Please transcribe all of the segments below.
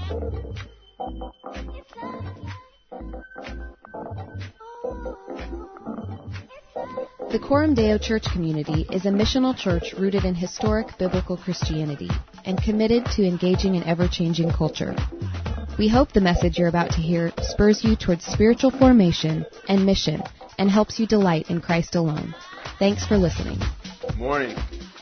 The Coram Deo Church community is a missional church rooted in historic biblical Christianity and committed to engaging an ever-changing culture. We hope the message you're about to hear spurs you towards spiritual formation and mission and helps you delight in Christ alone. Thanks for listening. Good morning.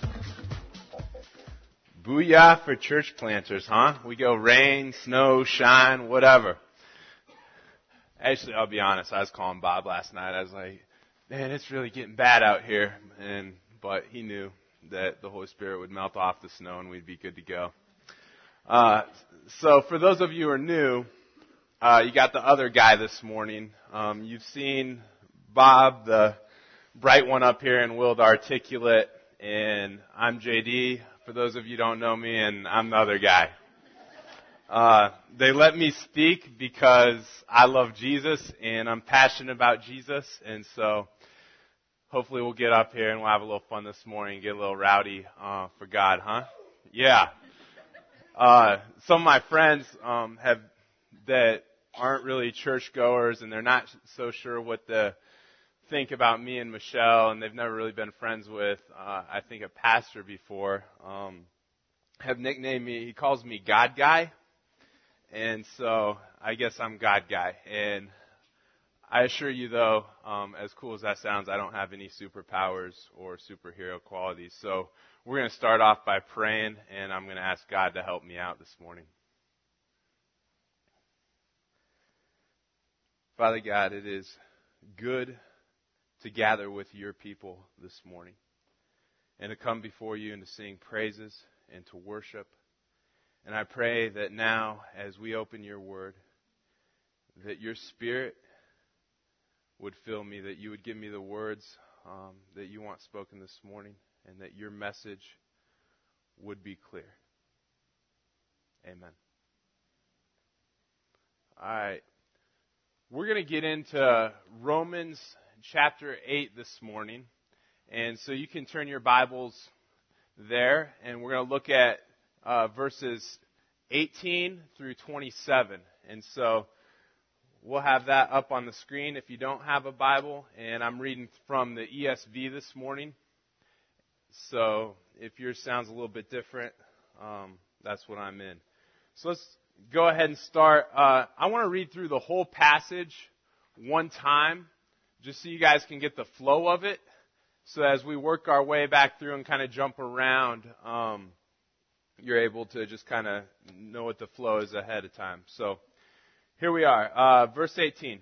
Booyah for church planters, huh? We go rain, snow, shine, whatever. Actually, I'll be honest, I was calling Bob last night. I was like, man, it's really getting bad out here. But he knew that the Holy Spirit would melt off the snow and we'd be good to go. So for those of you who are new, you got the other guy this morning. You've seen Bob, the bright one up here, and Will, the articulate, and I'm JD, for those of you who don't know me, and I'm the other guy. They let me speak because I love Jesus and I'm passionate about Jesus, and so hopefully we'll get up here and we'll have a little fun this morning and get a little rowdy for God, huh? Yeah. Some of my friends that aren't really churchgoers and they're not so sure what to think about me and Michelle, and they've never really been friends with, I think, a pastor before, have nicknamed me, he calls me God Guy. And so I guess I'm God Guy. And I assure you, though, as cool as that sounds, I don't have any superpowers or superhero qualities. So we're going to start off by praying, and I'm going to ask God to help me out this morning. Father God, it is good to gather with your people this morning and to come before you and to sing praises and to worship. And I pray that now, as we open your word, that your Spirit would fill me, that you would give me the words that you want spoken this morning, and that your message would be clear. Amen. All right. We're going to get into Romans chapter 8 this morning. And so you can turn your Bibles there, and we're going to look at verses 18 through 27. And so we'll have that up on the screen if you don't have a Bible. And I'm reading from the ESV this morning. So if yours sounds a little bit different, that's what I'm in. So let's go ahead and start. I want to read through the whole passage one time, just so you guys can get the flow of it. So as we work our way back through and kind of jump around, you're able to just kind of know what the flow is ahead of time. So here we are, verse 18.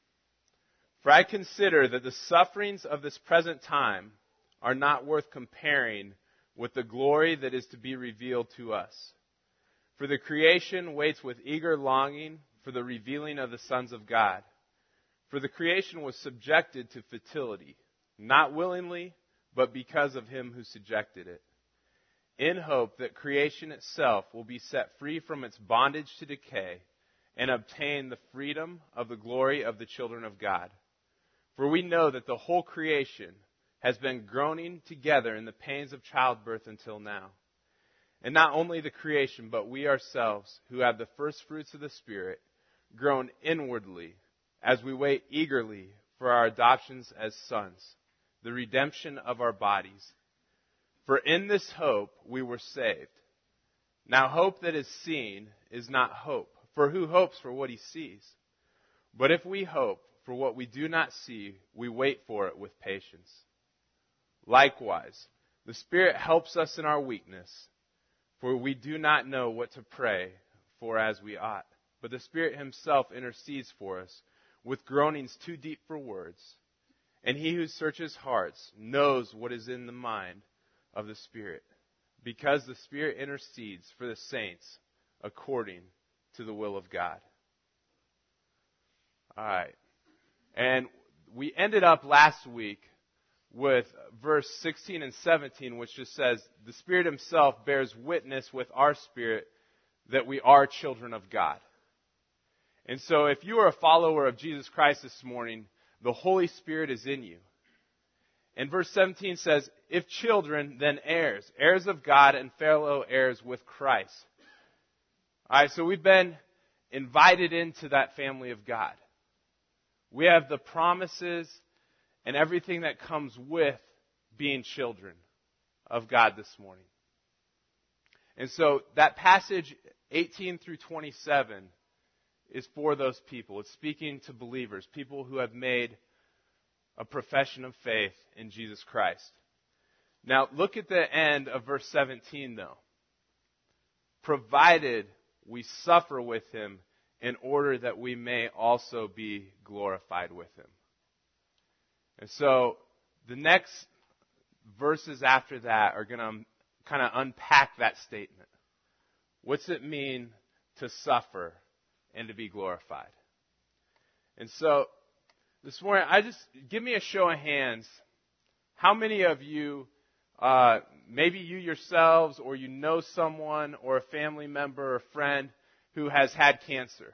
For I consider that the sufferings of this present time are not worth comparing with the glory that is to be revealed to us. For the creation waits with eager longing for the revealing of the sons of God. For the creation was subjected to futility, not willingly, but because of him who subjected it, in hope that creation itself will be set free from its bondage to decay and obtain the freedom of the glory of the children of God. For we know that the whole creation has been groaning together in the pains of childbirth until now. And not only the creation, but we ourselves, who have the first fruits of the Spirit, groan inwardly as we wait eagerly for our adoptions as sons, the redemption of our bodies. For in this hope we were saved. Now hope that is seen is not hope, for who hopes for what he sees? But if we hope for what we do not see, we wait for it with patience. Likewise, the Spirit helps us in our weakness, for we do not know what to pray for as we ought. But the Spirit himself intercedes for us with groanings too deep for words. And he who searches hearts knows what is in the mind of the Spirit, because the Spirit intercedes for the saints according to the will of God. All right. And we ended up last week with verse 16 and 17, which just says, the Spirit himself bears witness with our spirit that we are children of God. And so if you are a follower of Jesus Christ this morning, the Holy Spirit is in you. And verse 17 says, if children, then heirs, heirs of God and fellow heirs with Christ. All right, so we've been invited into that family of God. We have the promises and everything that comes with being children of God this morning. And so that passage 18 through 27 is for those people. It's speaking to believers, people who have made a profession of faith in Jesus Christ. Now, look at the end of verse 17, though. Provided we suffer with him in order that we may also be glorified with him. And so the next verses after that are going to kind of unpack that statement. What's it mean to suffer and to be glorified? And so this morning, give me a show of hands. How many of you, maybe you yourselves or you know someone or a family member or friend who has had cancer?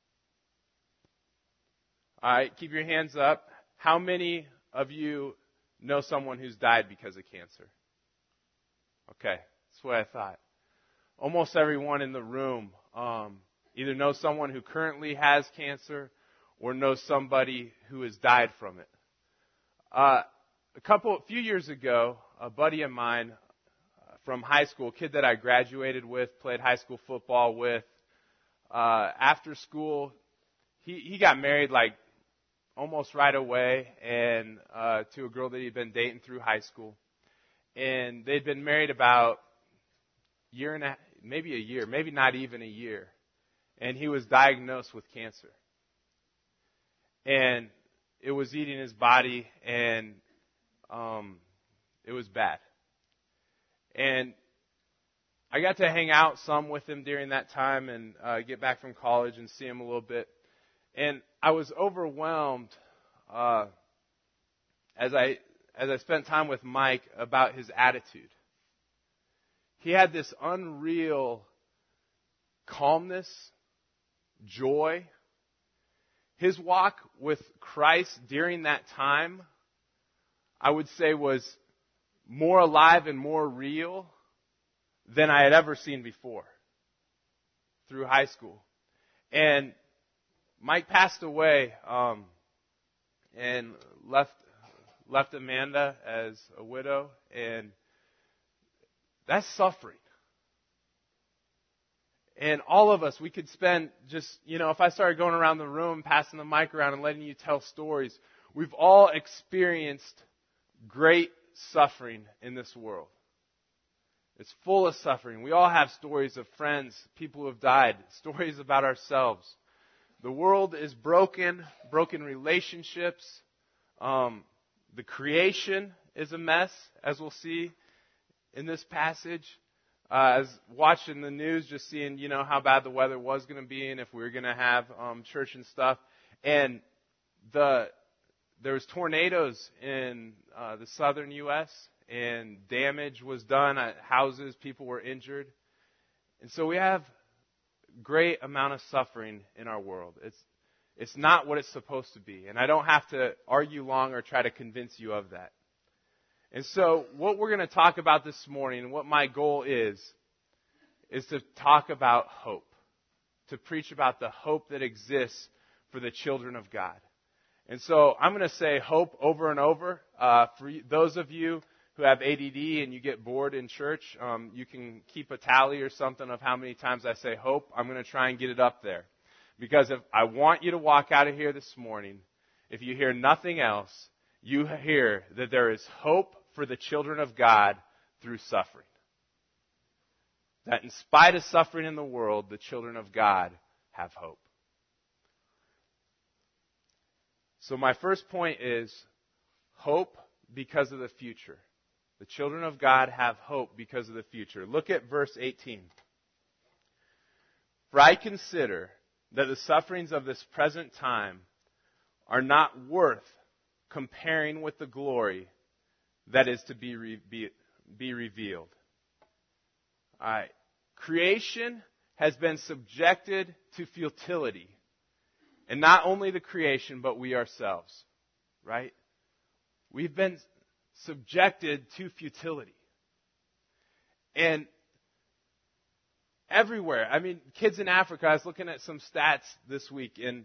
All right, keep your hands up. How many of you know someone who's died because of cancer? Okay, that's what I thought. Almost everyone in the room either knows someone who currently has cancer or knows somebody who has died from it. A few years ago, a buddy of mine from high school, a kid that I graduated with, played high school football with, after school, he got married like almost right away, and to a girl that he'd been dating through high school. And they'd been married about a year, maybe not even a year. And he was diagnosed with cancer. And it was eating his body, and it was bad. And I got to hang out some with him during that time and get back from college and see him a little bit. And I was overwhelmed as I spent time with Mike about his attitude. He had this unreal calmness, joy. His walk with Christ during that time, I would say, was more alive and more real than I had ever seen before through high school. And Mike passed away and left Amanda as a widow, and that's suffering. And all of us, we could spend if I started going around the room, passing the mic around and letting you tell stories, we've all experienced great suffering in this world. It's full of suffering. We all have stories of friends, people who have died, stories about ourselves. The world is broken relationships. The creation is a mess, as we'll see in this passage. As watching the news, just seeing, how bad the weather was going to be and if we were going to have church and stuff. And there was tornadoes in the southern U.S., and damage was done at houses. People were injured. And so we have great amount of suffering in our world. It's not what it's supposed to be. And I don't have to argue long or try to convince you of that. And so what we're going to talk about this morning, and what my goal is to talk about hope. To preach about the hope that exists for the children of God. And so I'm going to say hope over and over. For those of you who have ADD and you get bored in church, you can keep a tally or something of how many times I say hope. I'm going to try and get it up there. Because if I want you to walk out of here this morning, if you hear nothing else, you hear that there is hope for the children of God through suffering. That in spite of suffering in the world, the children of God have hope. So my first point is hope because of the future. The children of God have hope because of the future. Look at verse 18. For I consider that the sufferings of this present time are not worth comparing with the glory that is to be revealed. All right. Creation has been subjected to futility. And not only the creation, but we ourselves. Right? We've been subjected to futility. And everywhere. I mean, kids in Africa, I was looking at some stats this week, and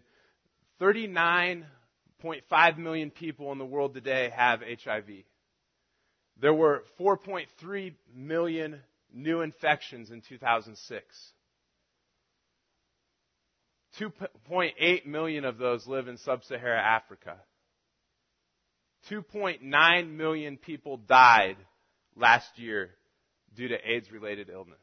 39.5 million people in the world today have HIV. There were 4.3 million new infections in 2006. 2.8 million of those live in sub-Saharan Africa. 2.9 million people died last year due to AIDS-related illness.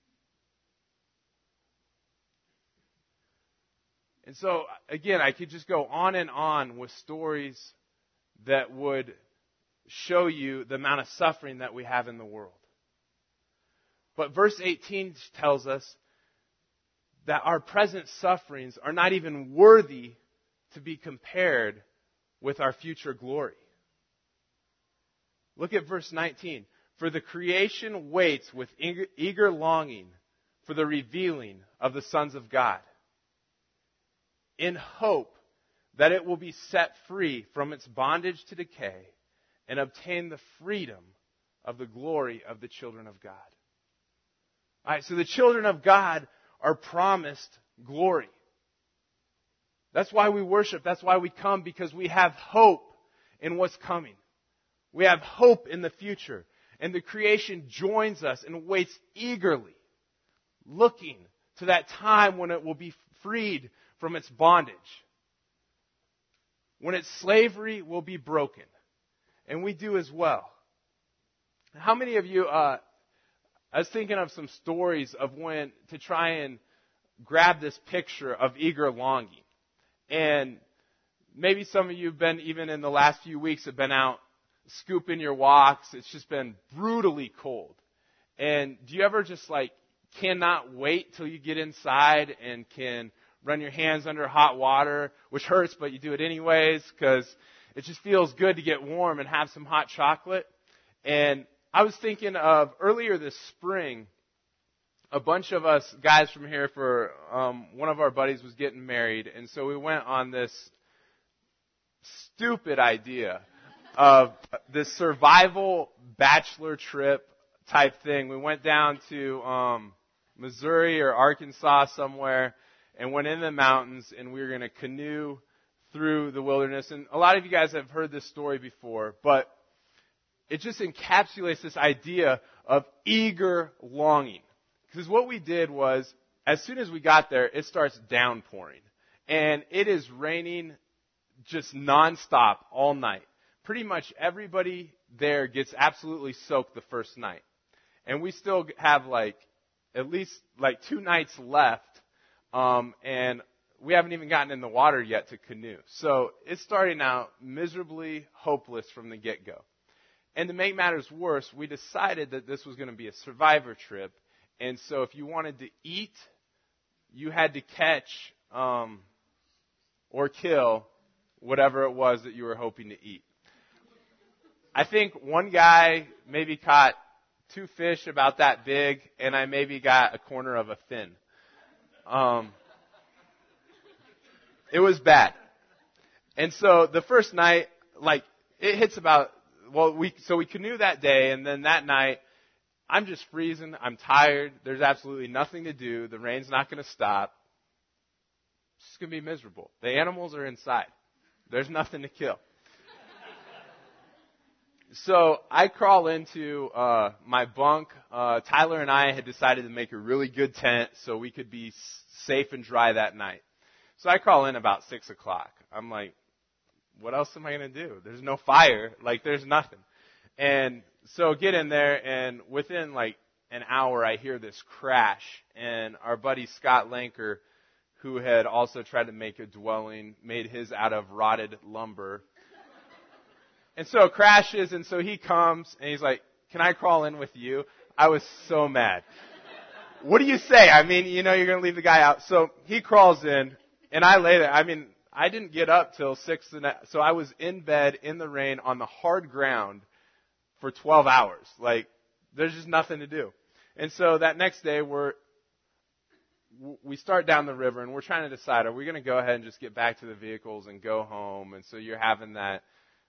And so, again, I could just go on and on with stories that would show you the amount of suffering that we have in the world. But verse 18 tells us that our present sufferings are not even worthy to be compared with our future glory. Look at verse 19. For the creation waits with eager longing for the revealing of the sons of God, in hope that it will be set free from its bondage to decay and obtain the freedom of the glory of the children of God. All right, so the children of God are promised glory. That's why we worship. That's why we come, because we have hope in what's coming. We have hope in the future. And the creation joins us and waits eagerly, looking to that time when it will be freed from its bondage, when its slavery will be broken. And we do as well. How many of you, I was thinking of some stories of when, to try and grab this picture of eager longing. And maybe some of you have been, even in the last few weeks, have been out scooping your walks. It's just been brutally cold. And do you ever just cannot wait till you get inside and can run your hands under hot water, which hurts, but you do it anyways because it just feels good to get warm and have some hot chocolate? And I was thinking of earlier this spring, a bunch of us guys from here for one of our buddies was getting married, and so we went on this stupid idea of this survival bachelor trip type thing. We went down to Missouri or Arkansas somewhere and went in the mountains, and we were going to canoe through the wilderness. And a lot of you guys have heard this story before, but it just encapsulates this idea of eager longing. Because what we did was, as soon as we got there, it starts downpouring. And it is raining just nonstop all night. Pretty much everybody there gets absolutely soaked the first night. And we still have at least 2 nights left. And we haven't even gotten in the water yet to canoe. So it's starting out miserably hopeless from the get-go. And to make matters worse, we decided that this was going to be a survivor trip. And so if you wanted to eat, you had to catch or kill whatever it was that you were hoping to eat. I think one guy maybe caught 2 fish about that big, and I maybe got a corner of a fin. It was bad. And so the first night, it hits about, we canoe that day, and then that night, I'm just freezing. I'm tired. There's absolutely nothing to do. The rain's not going to stop. It's just going to be miserable. The animals are inside. There's nothing to kill. So I crawl into my bunk. Tyler and I had decided to make a really good tent so we could be safe and dry that night. So I crawl in about 6 o'clock. I'm like, what else am I going to do? There's no fire. There's nothing. And so get in there, and within an hour, I hear this crash. And our buddy Scott Lanker, who had also tried to make a dwelling, made his out of rotted lumber. And so it crashes, and so he comes, and he's like, can I crawl in with you? I was so mad. What do you say? I mean, you're going to leave the guy out. So he crawls in, and I lay there. I mean, I didn't get up till 6, so I was in bed in the rain on the hard ground for 12 hours. There's just nothing to do. And so that next day, we start down the river, and we're trying to decide, are we going to go ahead and just get back to the vehicles and go home? And so you're having that,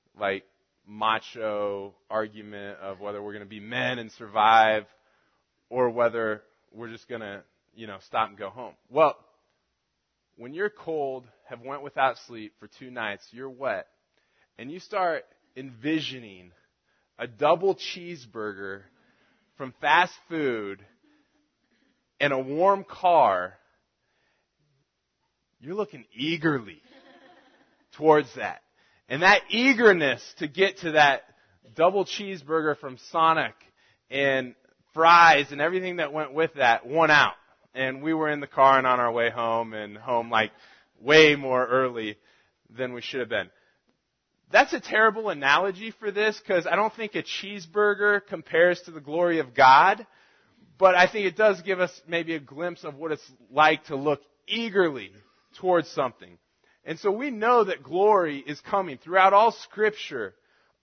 macho argument of whether we're going to be men and survive or whether we're just going to stop and go home. Well, when you're cold, have went without sleep for 2 nights, you're wet, and you start envisioning a double cheeseburger from fast food in a warm car, you're looking eagerly towards that. And that eagerness to get to that double cheeseburger from Sonic and fries and everything that went with that won out. And we were in the car and on our way home, and home like way more early than we should have been. That's a terrible analogy for this because I don't think a cheeseburger compares to the glory of God, but I think it does give us maybe a glimpse of what it's like to look eagerly towards something. And so we know that glory is coming. Throughout all Scripture,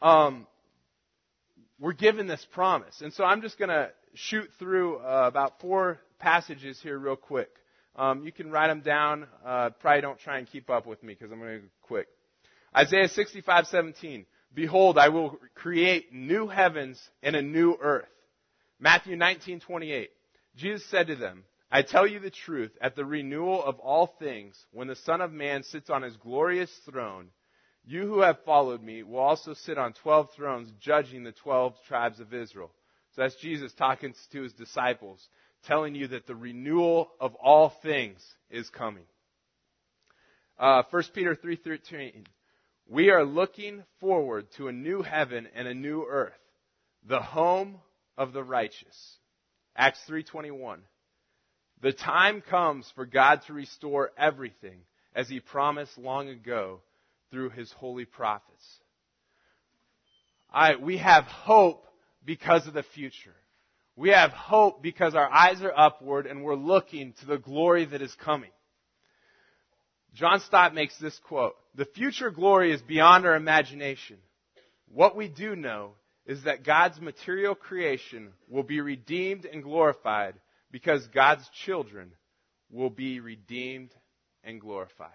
we're given this promise. And so I'm just going to shoot through about 4 passages here real quick. You can write them down. Probably don't try and keep up with me because I'm going to go quick. Isaiah 65:17. Behold, I will create new heavens and a new earth. Matthew 19:28. Jesus said to them, I tell you the truth, at the renewal of all things, when the Son of Man sits on his glorious throne, you who have followed me will also sit on 12 thrones, judging the 12 tribes of Israel. So that's Jesus talking to his disciples, telling you that the renewal of all things is coming. 1 Peter 3:13. We are looking forward to a new heaven and a new earth, the home of the righteous. Acts 3:21. The time comes for God to restore everything as He promised long ago through His holy prophets. We have hope because of the future. We have hope because our eyes are upward and we're looking to the glory that is coming. John Stott makes this quote, the future glory is beyond our imagination. What we do know is that God's material creation will be redeemed and glorified because God's children will be redeemed and glorified.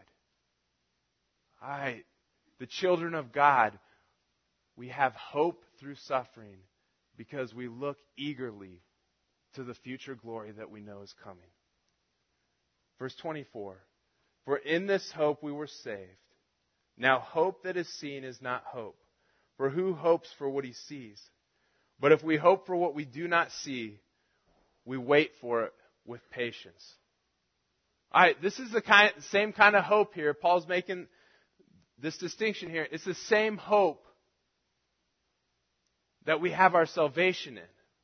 The children of God, we have hope through suffering because we look eagerly to the future glory that we know is coming. Verse 24. For in this hope we were saved. Now hope that is seen is not hope. For who hopes for what he sees? But if we hope for what we do not see, we wait for it with patience. This is the same kind of hope here. Paul's making this distinction here. It's the same hope that we have our salvation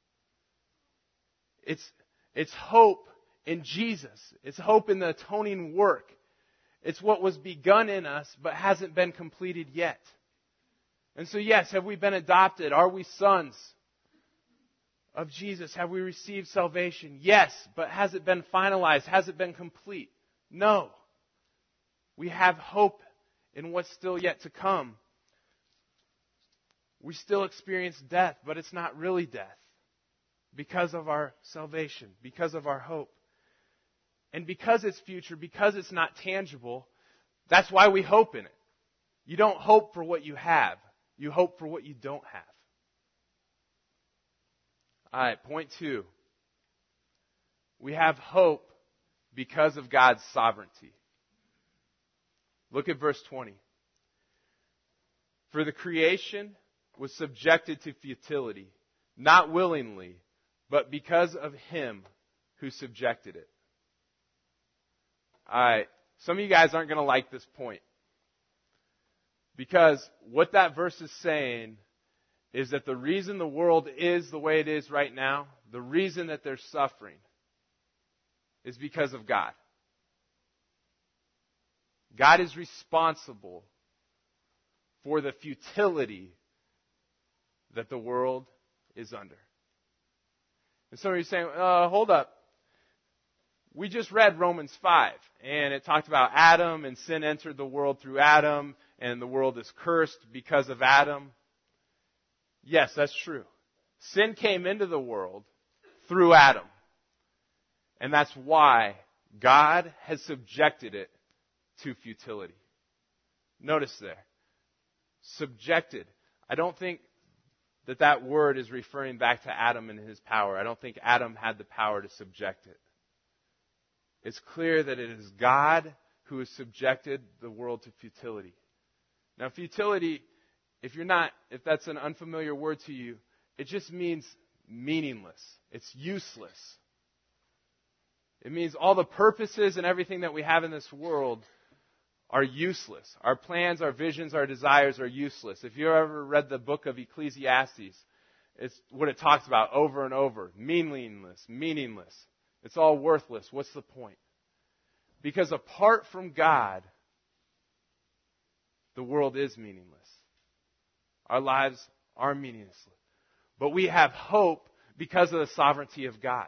in. It's hope in Jesus. It's hope in the atoning work. It's what was begun in us but hasn't been completed yet. And so yes, have we been adopted? Are we sons of Jesus? Have we received salvation? Yes, but has it been finalized? Has it been complete? No. We have hope in what's still yet to come. We still experience death, but it's not really death because of our salvation, because of our hope. And because it's future, because it's not tangible, that's why we hope in it. You don't hope for what you have. You hope for what you don't have. All right, point 2. We have hope because of God's sovereignty. Look at verse 20. For the creation was subjected to futility, not willingly, but because of Him who subjected it. All right, some of you guys aren't going to like this point. Because what that verse is saying is that the reason the world is the way it is right now, the reason that they're suffering, is because of God. God is responsible for the futility that the world is under. And some of you are saying, hold up. We just read Romans 5, and it talked about Adam, and sin entered the world through Adam, and the world is cursed because of Adam. Yes, that's true. Sin came into the world through Adam. And that's why God has subjected it to futility. Notice there. Subjected. I don't think that word is referring back to Adam and his power. I don't think Adam had the power to subject it. it's clear that it is God who has subjected the world to futility. Now, futility, if that's an unfamiliar word to you, it just means meaningless. It's useless. It means all the purposes and everything that we have in this world are useless. Our plans, our visions, our desires are useless. If you ever read the book of Ecclesiastes, it's what it talks about over and over. Meaningless. It's all worthless. What's the point? Because apart from God, the world is meaningless. Our lives are meaningless. But we have hope because of the sovereignty of God.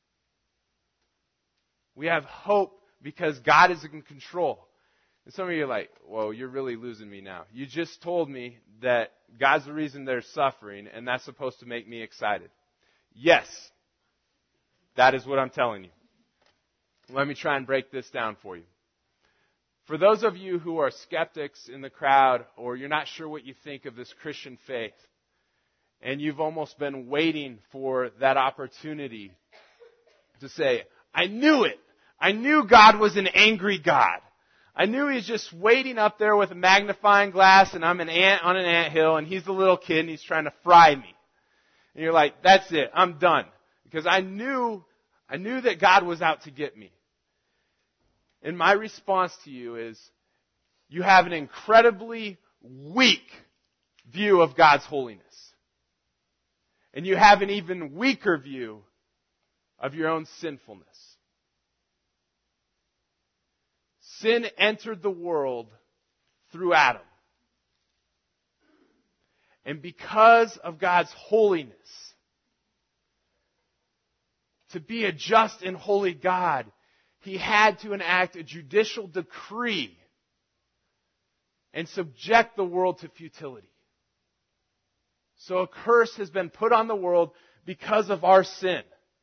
We have hope because God is in control. And some of you are like, whoa, you're really losing me now. You just told me that God's the reason they're suffering, and that's supposed to make me excited. Yes, that is what I'm telling you. Let me try and break this down for you. For those of you who are skeptics in the crowd, or you're not sure what you think of this Christian faith, and you've almost been waiting for that opportunity to say, I knew it. I knew God was an angry God. I knew He's just waiting up there with a magnifying glass, and I'm an ant on an anthill, and He's the little kid, and He's trying to fry me. And you're like, that's it. I'm done. Because I knew that God was out to get me. And my response to you is, you have an incredibly weak view of God's holiness. And you have an even weaker view of your own sinfulness. Sin entered the world through Adam. And because of God's holiness, to be a just and holy God, He had to enact a judicial decree and subject the world to futility. So a curse has been put on the world because of our sin.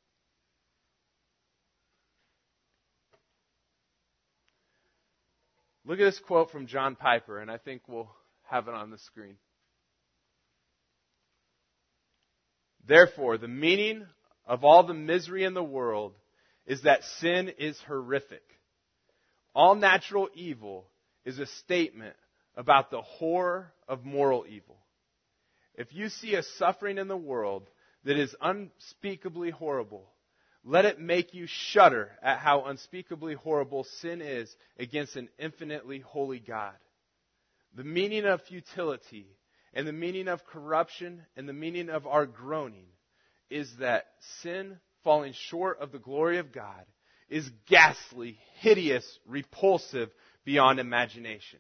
Look at this quote from John Piper, and I think we'll have it on the screen. Therefore, the meaning of all the misery in the world is that sin is horrific. All natural evil is a statement about the horror of moral evil. If you see a suffering in the world that is unspeakably horrible, let it make you shudder at how unspeakably horrible sin is against an infinitely holy God. The meaning of futility and the meaning of corruption and the meaning of our groaning is that sin, falling short of the glory of God, is ghastly, hideous, repulsive beyond imagination.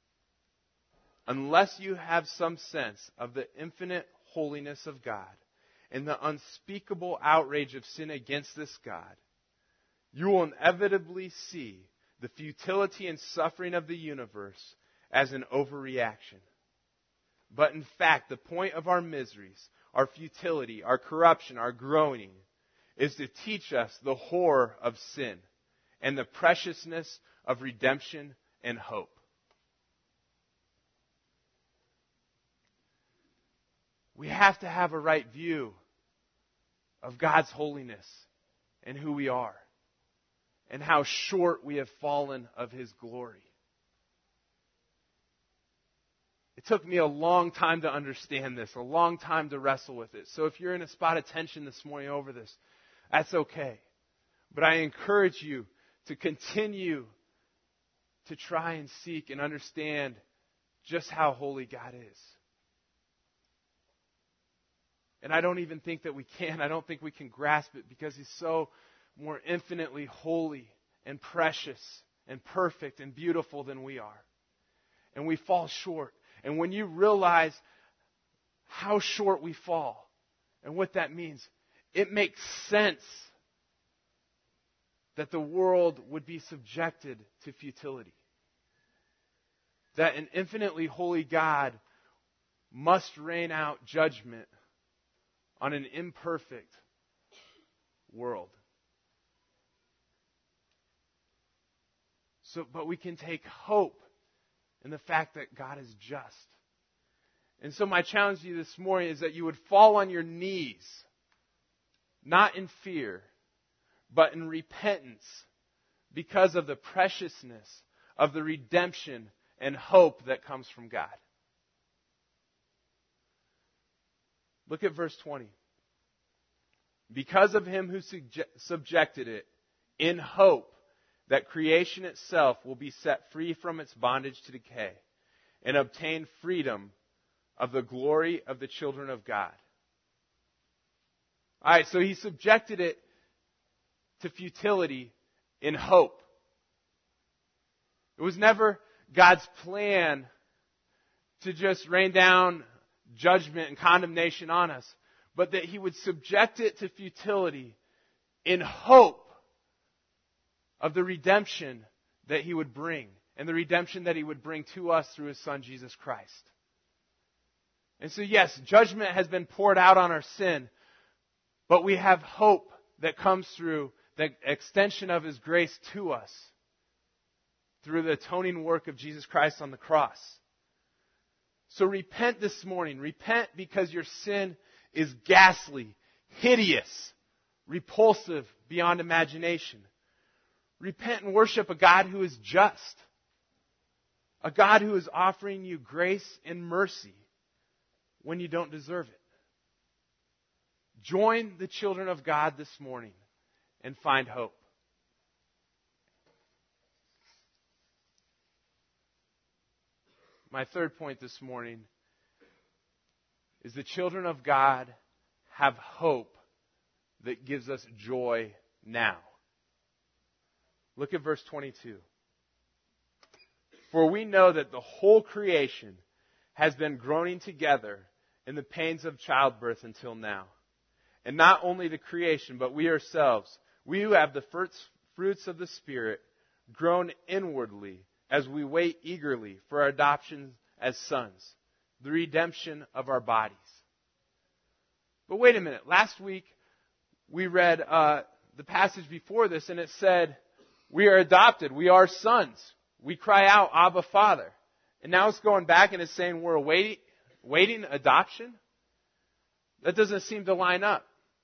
Unless you have some sense of the infinite holiness of God and the unspeakable outrage of sin against this God, you will inevitably see the futility and suffering of the universe as an overreaction. But in fact, the point of our miseries, our futility, our corruption, our groaning, is to teach us the horror of sin and the preciousness of redemption and hope. We have to have a right view of God's holiness and who we are and how short we have fallen of His glory. It took me a long time to understand this, a long time to wrestle with it. So if you're in a spot of tension this morning over this, that's okay. But I encourage you to continue to try and seek and understand just how holy God is. And I don't even think that we can. I don't think we can grasp it because He's so more infinitely holy and precious and perfect and beautiful than we are. And we fall short. And when you realize how short we fall and what that means, it makes sense that the world would be subjected to futility. That an infinitely holy God must rain out judgment on an imperfect world. But we can take hope in the fact that God is just. And so my challenge to you this morning is that you would fall on your knees, not in fear, but in repentance, because of the preciousness of the redemption and hope that comes from God. Look at verse 20. Because of him who subjected it, in hope that creation itself will be set free from its bondage to decay and obtain freedom of the glory of the children of God. All right, so he subjected it to futility in hope. It was never God's plan to just rain down judgment and condemnation on us, but that he would subject it to futility in hope of the redemption that he would bring, and the redemption that he would bring to us through his Son, Jesus Christ. And so yes, judgment has been poured out on our sin, but we have hope that comes through the extension of his grace to us through the atoning work of Jesus Christ on the cross. So repent this morning. Repent because your sin is ghastly, hideous, repulsive beyond imagination. Repent and worship a God who is just. A God who is offering you grace and mercy when you don't deserve it. Join the children of God this morning and find hope. My third point this morning is the children of God have hope that gives us joy now. Look at verse 22. For we know that the whole creation has been groaning together in the pains of childbirth until now. And not only the creation, but we ourselves, we who have the first fruits of the Spirit, groan inwardly as we wait eagerly for our adoption as sons, the redemption of our bodies. But wait a minute. Last week we read the passage before this, and it said, we are adopted. We are sons. We cry out, Abba, Father. And now it's going back and it's saying we're waiting adoption? That doesn't seem to line up.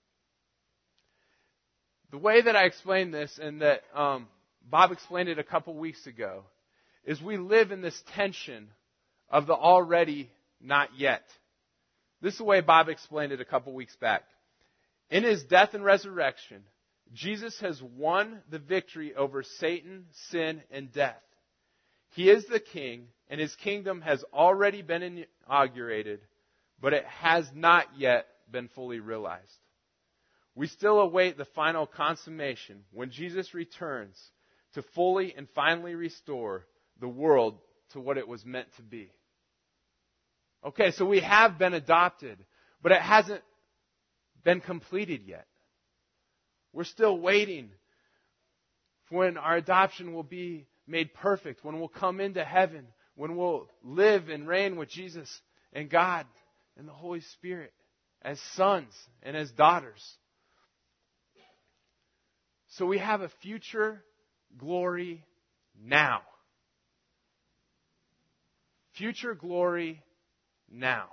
The way that I explained this, and that Bob explained it a couple weeks ago, is we live in this tension of the already, not yet. This is the way Bob explained it a couple weeks back. In his death and resurrection, Jesus has won the victory over Satan, sin, and death. He is the king, and his kingdom has already been inaugurated, but it has not yet been fully realized. We still await the final consummation when Jesus returns to fully and finally restore the world to what it was meant to be. Okay, so we have been adopted, but it hasn't been completed yet. We're still waiting for when our adoption will be made perfect, when we'll come into heaven, when we'll live and reign with Jesus and God and the Holy Spirit as sons and as daughters. So we have a future glory now. Future glory now.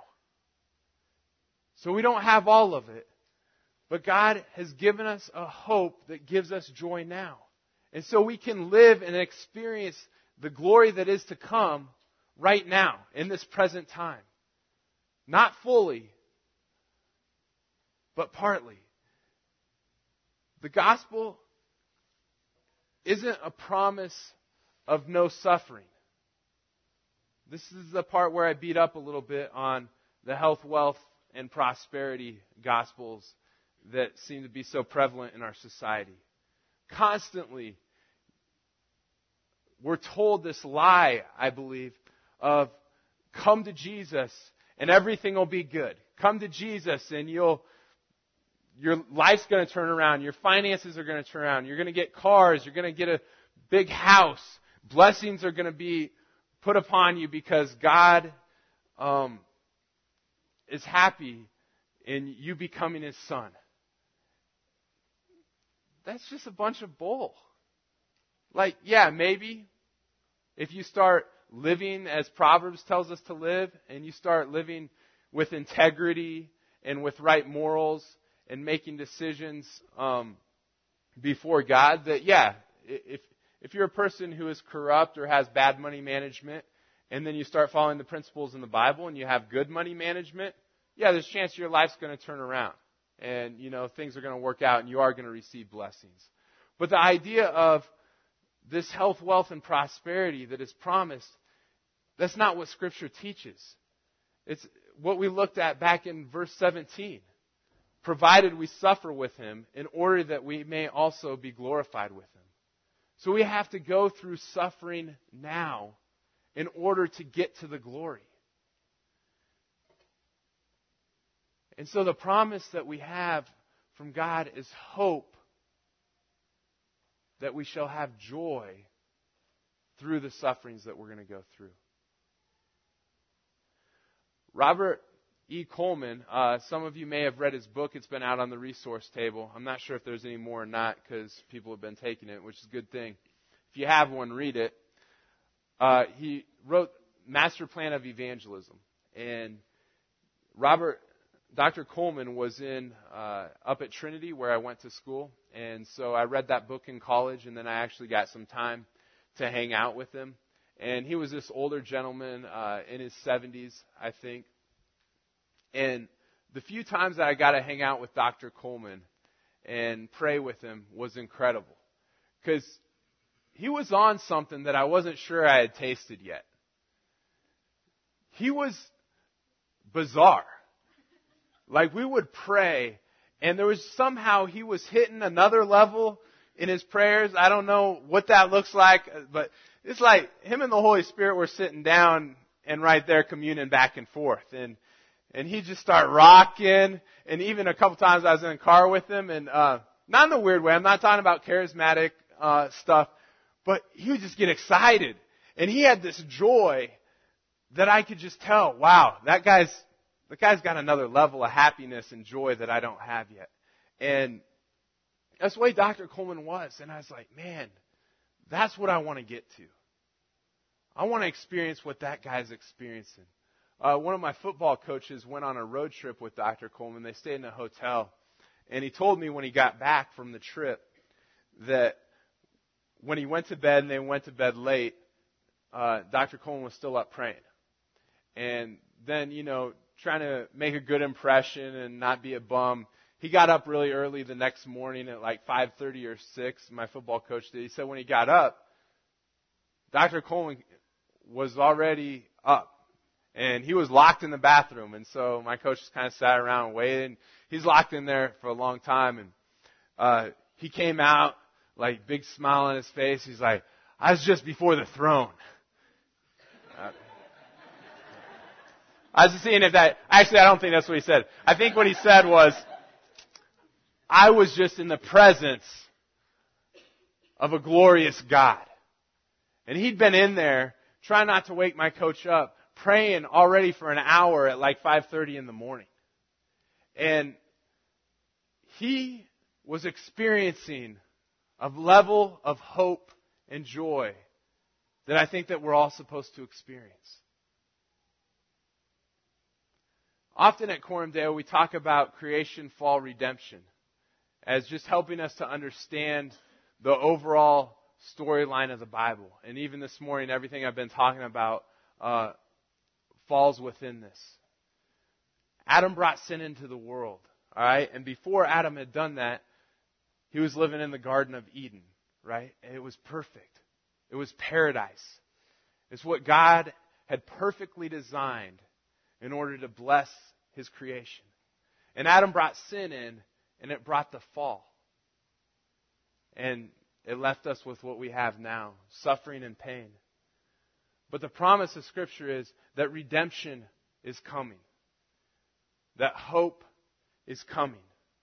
So we don't have all of it, but God has given us a hope that gives us joy now. And so we can live and experience the glory that is to come right now, in this present time. Not fully, but partly. The gospel isn't a promise of no suffering. This is the part where I beat up a little bit on the health, wealth, and prosperity gospels that seem to be so prevalent in our society. Constantly, we're told this lie, I believe, of come to Jesus and everything will be good. Come to Jesus and your life's going to turn around. Your finances are going to turn around. You're going to get cars. You're going to get a big house. Blessings are going to be put upon you because God is happy in you becoming His son. That's just a bunch of bull. Like, yeah, maybe if you start living as Proverbs tells us to live, and you start living with integrity and with right morals and making decisions before God, that, yeah, if you're a person who is corrupt or has bad money management, and then you start following the principles in the Bible and you have good money management, yeah, there's a chance your life's going to turn around. And, things are going to work out and you are going to receive blessings. But the idea of this health, wealth, and prosperity that is promised, that's not what Scripture teaches. It's what we looked at back in verse 17. Provided we suffer with Him in order that we may also be glorified with Him. So we have to go through suffering now in order to get to the glory. And so the promise that we have from God is hope that we shall have joy through the sufferings that we're going to go through. Robert E. Coleman, some of you may have read his book. It's been out on the resource table. I'm not sure if there's any more or not because people have been taking it, which is a good thing. If you have one, read it. He wrote Master Plan of Evangelism. And Dr. Coleman was up at Trinity where I went to school. And so I read that book in college, and then I actually got some time to hang out with him. And he was this older gentleman in his 70s, I think. And the few times that I got to hang out with Dr. Coleman and pray with him was incredible. Because he was on something that I wasn't sure I had tasted yet. He was bizarre. Like, we would pray, and there was somehow he was hitting another level in his prayers. I don't know what that looks like, but it's like him and the Holy Spirit were sitting down and right there communing back and forth. And he just started rocking. And even a couple times I was in a car with him, and not in a weird way. I'm not talking about charismatic stuff, but he would just get excited. And he had this joy that I could just tell, wow, that guy's got another level of happiness and joy that I don't have yet. And that's the way Dr. Coleman was. And I was like, man, that's what I want to get to. I want to experience what that guy's experiencing. One of my football coaches went on a road trip with Dr. Coleman. They stayed in a hotel. And he told me when he got back from the trip that when he went to bed and they went to bed late, Dr. Coleman was still up praying. And then, trying to make a good impression and not be a bum, he got up really early the next morning at like 5:30 or 6. My football coach did. He said when he got up, Dr. Coleman was already up. And he was locked in the bathroom. And so my coach just kind of sat around and waited. He's locked in there for a long time. And he came out, like, big smile on his face. He's like, I was just before the throne. I was just seeing if that... Actually, I don't think that's what he said. I think what he said was, I was just in the presence of a glorious God. And he'd been in there, trying not to wake my coach up, praying already for an hour at like 5:30 in the morning. And he was experiencing a level of hope and joy that I think that we're all supposed to experience. Often at Coram Deo, we talk about creation, fall, redemption as just helping us to understand the overall storyline of the Bible. And even this morning, everything I've been talking about falls within this. Adam brought sin into the world, all right? And before Adam had done that, he was living in the Garden of Eden, right? And it was perfect. It was paradise. It's what God had perfectly designed in order to bless His creation. And Adam brought sin in, and it brought the fall. And it left us with what we have now, suffering and pain. But the promise of Scripture is that redemption is coming. That hope is coming.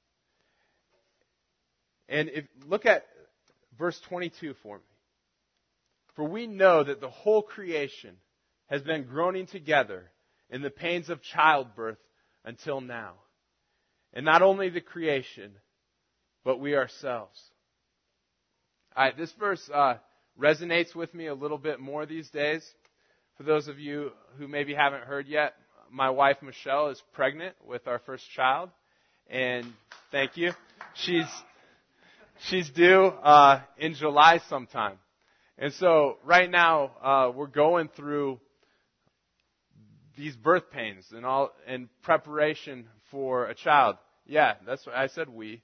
And look at verse 22 for me. For we know that the whole creation has been groaning together in the pains of childbirth until now. And not only the creation, but we ourselves. All right, this verse resonates with me a little bit more these days. For those of you who maybe haven't heard yet, my wife Michelle is pregnant with our first child. And thank you. She's due in July sometime. And so right now, we're going through these birth pains and all in preparation for a child. Yeah, that's what I said.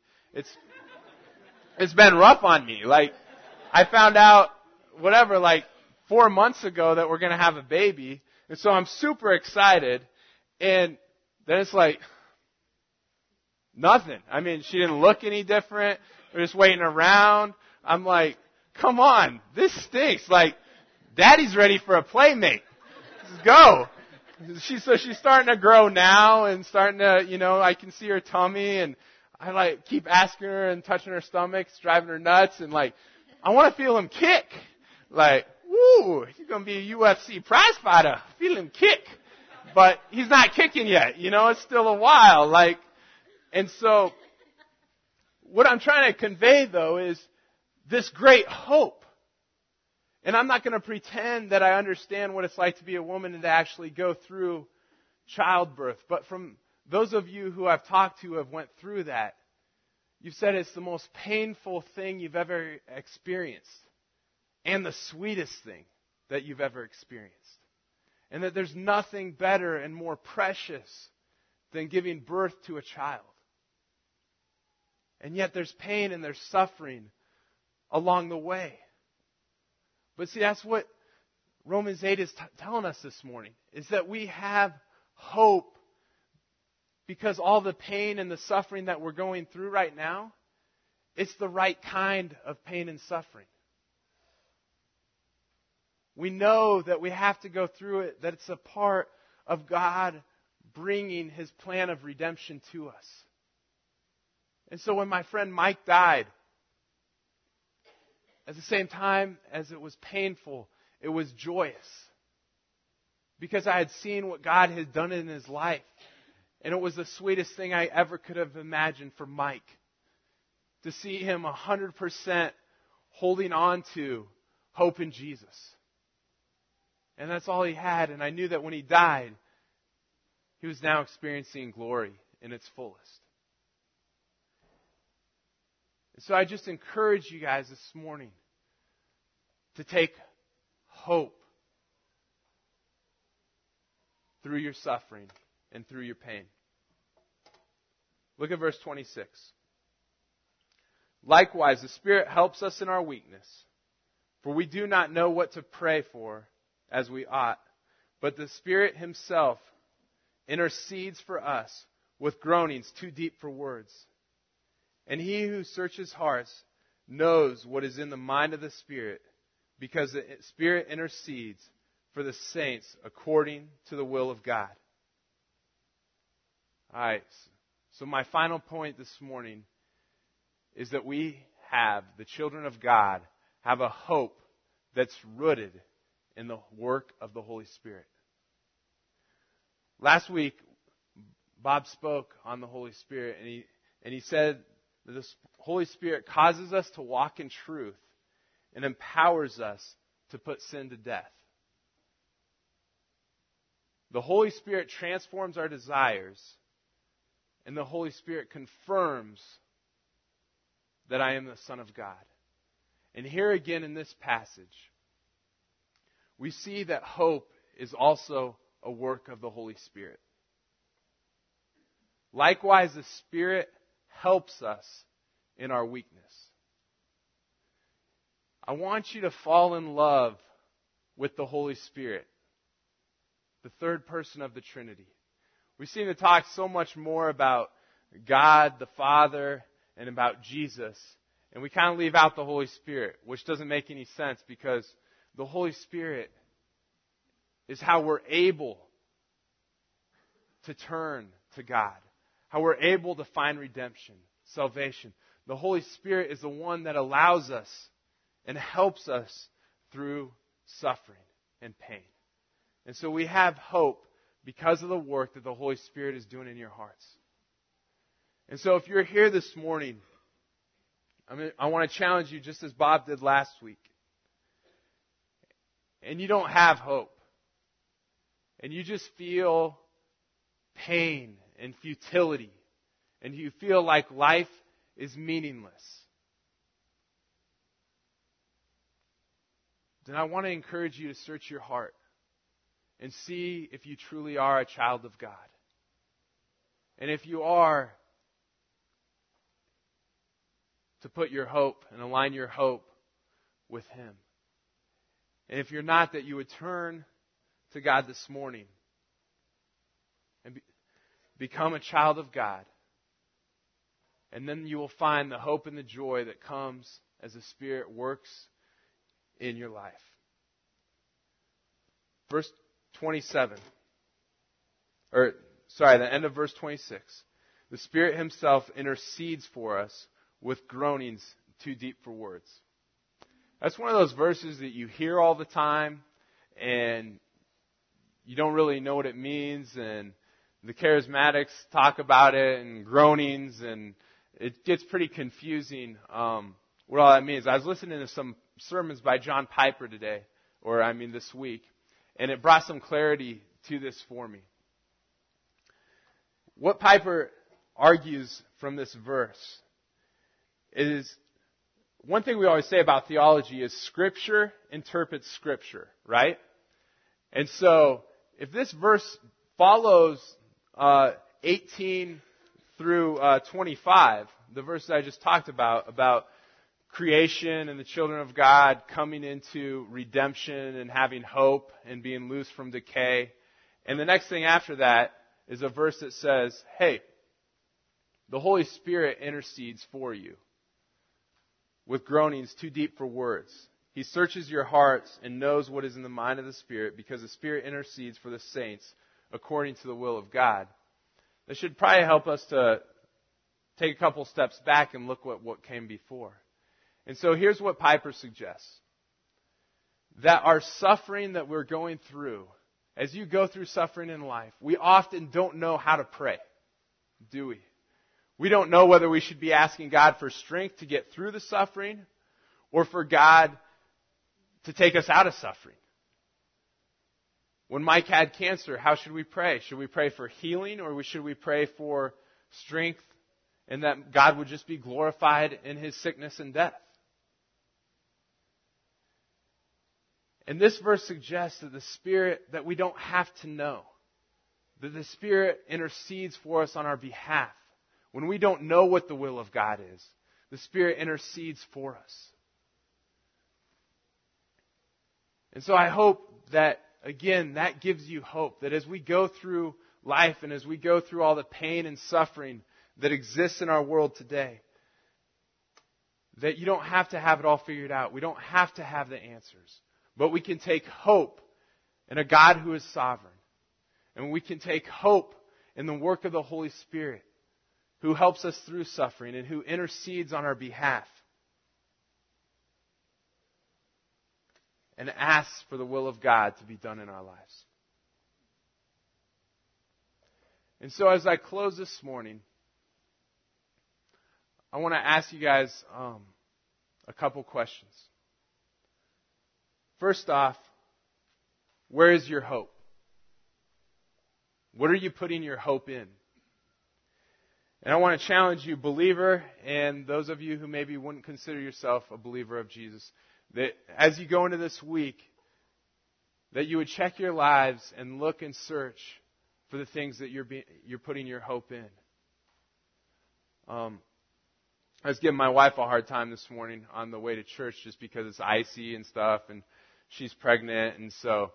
It's been rough on me. Like, I found out, 4 months ago that we're going to have a baby. And so I'm super excited. And then it's like, nothing. I mean, she didn't look any different. We're just waiting around. I'm like, come on, this stinks. Like, Daddy's ready for a playmate. Let's go. She's starting to grow now and starting to, I can see her tummy and I keep asking her and touching her stomach. It's driving her nuts and I want to feel him kick. Woo, he's going to be a UFC prize fighter. Feel him kick. But he's not kicking yet, it's still a while. And so what I'm trying to convey though is this great hope. And I'm not going to pretend that I understand what it's like to be a woman and to actually go through childbirth. But from those of you who I've talked to who have went through that, you've said it's the most painful thing you've ever experienced and the sweetest thing that you've ever experienced. And that there's nothing better and more precious than giving birth to a child. And yet there's pain and there's suffering along the way. But see, that's what Romans 8 is telling us this morning, is that we have hope because all the pain and the suffering that we're going through right now, it's the right kind of pain and suffering. We know that we have to go through it, that it's a part of God bringing His plan of redemption to us. And so when my friend Mike died, at the same time as it was painful, it was joyous. Because I had seen what God had done in his life. And it was the sweetest thing I ever could have imagined for Mike. To see him 100% holding on to hope in Jesus. And that's all he had. And I knew that when he died, he was now experiencing glory in its fullest. So I just encourage you guys this morning to take hope through your suffering and through your pain. Look at verse 26. Likewise, the Spirit helps us in our weakness, for we do not know what to pray for as we ought, but the Spirit Himself intercedes for us with groanings too deep for words. And He who searches hearts knows what is in the mind of the Spirit, because the Spirit intercedes for the saints according to the will of God. All right, so my final point this morning is that we have, the children of God, have a hope that's rooted in the work of the Holy Spirit. Last week, Bob spoke on the Holy Spirit, and he said, the Holy Spirit causes us to walk in truth and empowers us to put sin to death. The Holy Spirit transforms our desires, and the Holy Spirit confirms that I am the Son of God. And here again in this passage, we see that hope is also a work of the Holy Spirit. Likewise, the Spirit helps us in our weakness. I want you to fall in love with the Holy Spirit, the third person of the Trinity. We seem to talk so much more about God the Father and about Jesus, and we kind of leave out the Holy Spirit, which doesn't make any sense because the Holy Spirit is how we're able to turn to God. How we're able to find redemption, salvation. The Holy Spirit is the one that allows us and helps us through suffering and pain. And so we have hope because of the work that the Holy Spirit is doing in your hearts. And so if you're here this morning, I want to challenge you just as Bob did last week. And you don't have hope. And you just feel pain and futility, and you feel like life is meaningless. then I want to encourage you to search your heart and see if you truly are a child of God. And if you are, to put your hope and align your hope with Him. And if you're not, that you would turn to God this morning and become a child of God. And then you will find the hope and the joy that comes as the Spirit works in your life. Verse 27. The end of verse 26. The Spirit Himself intercedes for us with groanings too deep for words. That's one of those verses that you hear all the time and you don't really know what it means, and the charismatics talk about it and groanings, and it gets pretty confusing what all that means. I was listening to some sermons by John Piper today, this week, and it brought some clarity to this for me. What Piper argues from this verse is, one thing we always say about theology is Scripture interprets Scripture, right? And so, if this verse follows 18 through 25, the verse that I just talked about creation and the children of God coming into redemption and having hope and being loose from decay. And the next thing after that is a verse that says, hey, the Holy Spirit intercedes for you with groanings too deep for words. He searches your hearts and knows what is in the mind of the Spirit, because the Spirit intercedes for the saints according to the will of God. That should probably help us to take a couple steps back and look at what came before. And so here's what Piper suggests. That our suffering that we're going through, as you go through suffering in life, we often don't know how to pray, do we? We don't know whether we should be asking God for strength to get through the suffering or for God to take us out of suffering. When Mike had cancer, how should we pray? Should we pray for healing, or should we pray for strength and that God would just be glorified in his sickness and death? And this verse suggests that the Spirit, that we don't have to know, that the Spirit intercedes for us on our behalf. When we don't know what the will of God is, the Spirit intercedes for us. And so I hope that, again, that gives you hope, that as we go through life and as we go through all the pain and suffering that exists in our world today, that you don't have to have it all figured out. We don't have to have the answers. But we can take hope in a God who is sovereign. And we can take hope in the work of the Holy Spirit, who helps us through suffering and who intercedes on our behalf and asks for the will of God to be done in our lives. And so as I close this morning, I want to ask you guys a couple questions. First off, where is your hope? What are you putting your hope in? And I want to challenge you, believer, and those of you who maybe wouldn't consider yourself a believer of Jesus, that as you go into this week, that you would check your lives and look and search for the things that you're putting your hope in. I was giving my wife a hard time this morning on the way to church just because it's icy and stuff, and she's pregnant, and so,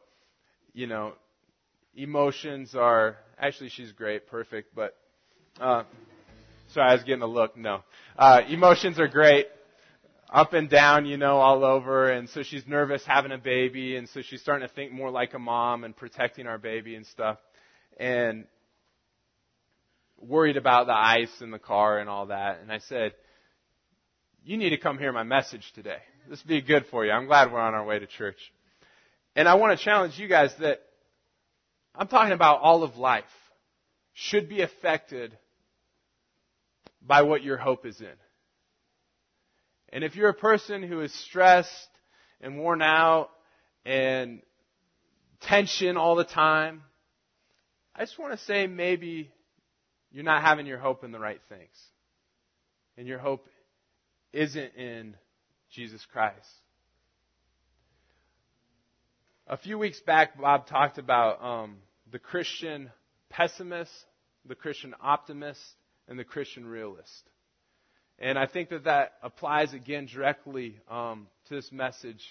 emotions are, actually she's great, perfect, but, sorry, I was getting a look, no. Emotions are great, up and down, all over, and so she's nervous having a baby, and so she's starting to think more like a mom and protecting our baby and stuff, and worried about the ice in the car and all that, and I said, you need to come hear my message today. This will be good for you. I'm glad we're on our way to church. And I want to challenge you guys that I'm talking about all of life should be affected by what your hope is in. And if you're a person who is stressed and worn out and tension all the time, I just want to say maybe you're not having your hope in the right things. And your hope isn't in Jesus Christ. A few weeks back, Bob talked about the Christian pessimist, the Christian optimist, and the Christian realist. And I think that applies again directly to this message.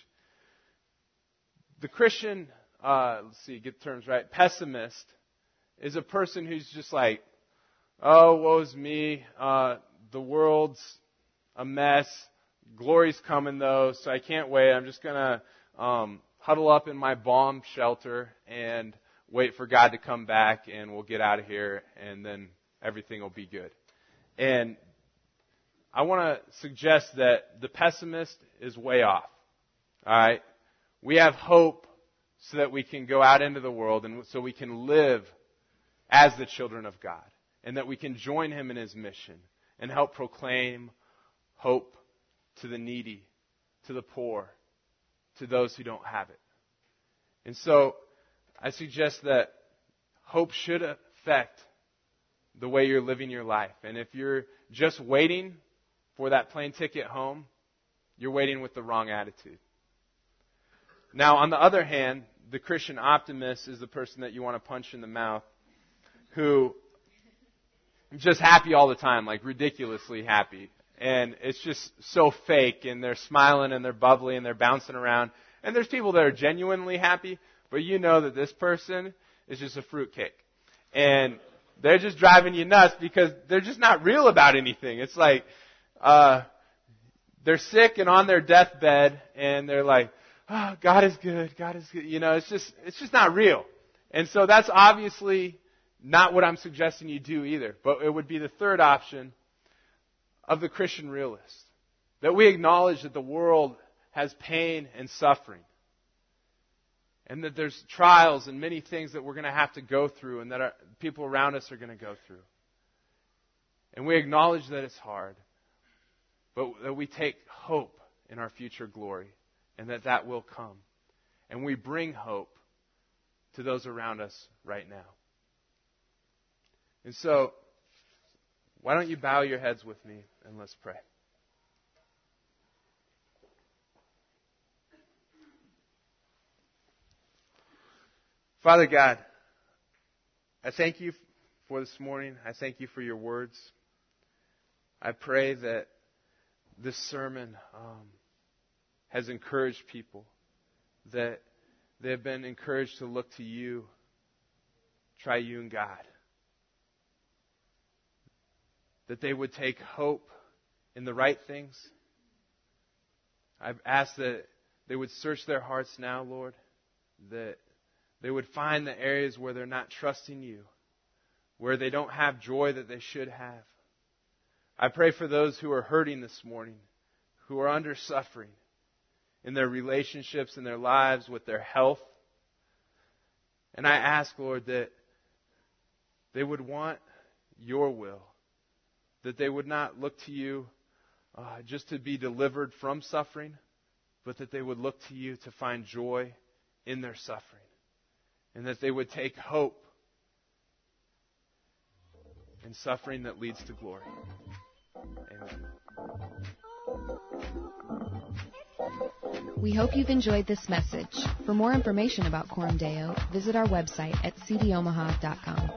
The Christian, get the terms right, pessimist is a person who's just like, oh, woe's me, the world's a mess, glory's coming though, so I can't wait, I'm just going to huddle up in my bomb shelter and wait for God to come back and we'll get out of here and then everything will be good. And I want to suggest that the pessimist is way off. All right? We have hope so that we can go out into the world and so we can live as the children of God and that we can join Him in His mission and help proclaim hope to the needy, to the poor, to those who don't have it. And so I suggest that hope should affect the way you're living your life. And if you're just waiting for that plane ticket home, you're waiting with the wrong attitude. Now, on the other hand, the Christian optimist is the person that you want to punch in the mouth, who is just happy all the time, like ridiculously happy. And it's just so fake, and they're smiling, and they're bubbly, and they're bouncing around. And there's people that are genuinely happy, but you know that this person is just a fruitcake. And they're just driving you nuts because they're just not real about anything. It's like, they're sick and on their deathbed, and they're like, oh, God is good, God is good. You know, it's just not real. And so that's obviously not what I'm suggesting you do either. But it would be the third option of the Christian realist. That we acknowledge that the world has pain and suffering. And that there's trials and many things that we're going to have to go through and that people around us are going to go through. And we acknowledge that it's hard. But that we take hope in our future glory. And that will come. And we bring hope to those around us right now. And so, why don't you bow your heads with me and let's pray. Father God, I thank you for this morning. I thank you for your words. I pray that this sermon has encouraged people, that they have been encouraged to look to you, triune God. That they would take hope in the right things. I've asked that they would search their hearts now, Lord, that they would find the areas where they're not trusting you, where they don't have joy that they should have. I pray for those who are hurting this morning, who are under suffering in their relationships, in their lives, with their health. And I ask, Lord, that they would want your will, that they would not look to you just to be delivered from suffering, but that they would look to you to find joy in their suffering. And that they would take hope in suffering that leads to glory. Amen. We hope you've enjoyed this message. For more information about Coram Deo, visit our website at cdomaha.com.